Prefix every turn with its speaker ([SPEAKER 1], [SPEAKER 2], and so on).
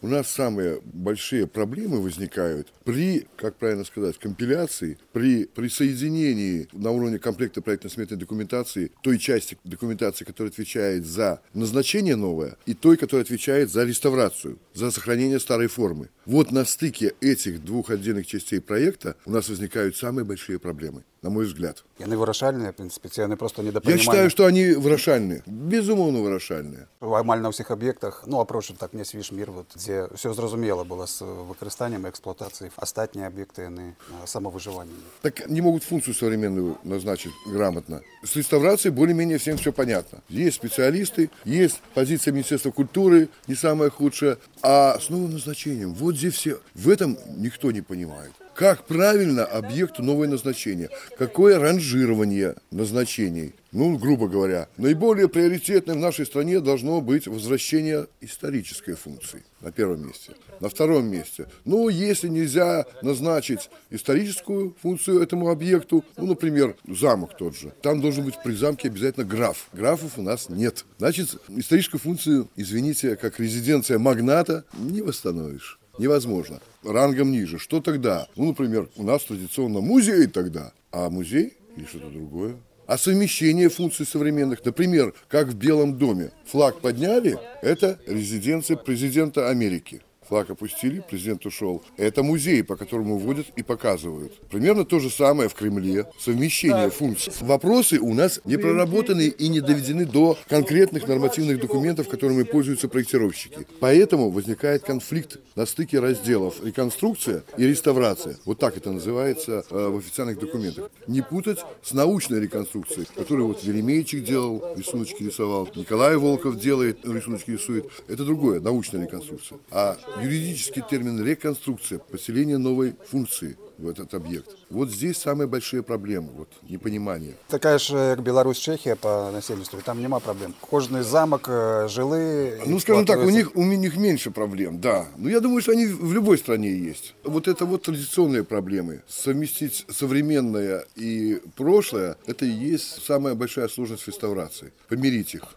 [SPEAKER 1] У нас самые большие проблемы возникают при, как правильно сказать, компиляции, при присоединении на уровне комплекта проектно-сметной документации той части документации, которая отвечает за назначение новое, и той, которая отвечает за реставрацию, за сохранение старой формы. Вот на стыке этих двух отдельных частей проекта у нас возникают самые большие проблемы, на мой взгляд.
[SPEAKER 2] Яны вырашальныя, в принципе, ці яны просто
[SPEAKER 1] Я
[SPEAKER 2] недопонимання.
[SPEAKER 1] считаю, что они вырашальные, безумовно вырашальные.
[SPEAKER 2] Амаль на ўсіх аб'ектах, ну, апроч так не свіж мір, вот, дзе ўсё зразумела было з выкарыстаннем і эксплуатацыяй. Астатнія аб'екты яны самовыжываннем.
[SPEAKER 1] Так не могут функцию современную назначить грамотно. С реставрацией более-менее всем все понятно. Есть специалисты, есть позиция Министерства культуры, не самая худшая, а с новым назначением. Вот здесь все. В этом никто не понимает. Как правильно объекту новое назначение? Какое ранжирование назначений? Ну, грубо говоря, наиболее приоритетным в нашей стране должно быть возвращение исторической функции на первом месте. На втором месте, ну, если нельзя назначить историческую функцию этому объекту, ну, например, замок тот же, там должен быть при замке обязательно граф. Графов у нас нет. Значит, историческую функцию, извините, как резиденция магната не восстановишь. Невозможно. Рангом ниже. Что тогда? Ну, например, у нас традиционно музей тогда, а музей или что-то другое. А совмещение функций современных, например, как в Белом доме. Флаг подняли, это резиденция президента Америки. Флаг опустили, президент ушел. Это музей, по которому водят и показывают. Примерно то же самое в Кремле. Совмещение функций. Вопросы у нас не проработаны и не доведены до конкретных нормативных документов, которыми пользуются проектировщики. Поэтому возникает конфликт на стыке разделов реконструкция и реставрация. Вот так это называется в официальных документах. Не путать с научной реконструкцией, которую вот Веремейчик делал, рисуночки рисовал, Николай Волков делает, рисуночки рисует. Это другое, научная реконструкция. А юридический термин реконструкция, поселение новой функции в этот объект. Вот здесь самые большие проблемы, вот непонимание.
[SPEAKER 2] Такая ж, як Беларусь, Чехія по насельніцтву, там нема проблем. Кожный замок, жилы...
[SPEAKER 1] Ну, скажем так, у них меньше проблем, да. Но я думаю, что они в любой стране есть. Вот это вот традиционные проблемы. Совместить современное и прошлое, это и есть самая большая сложность реставрации. Помирить их.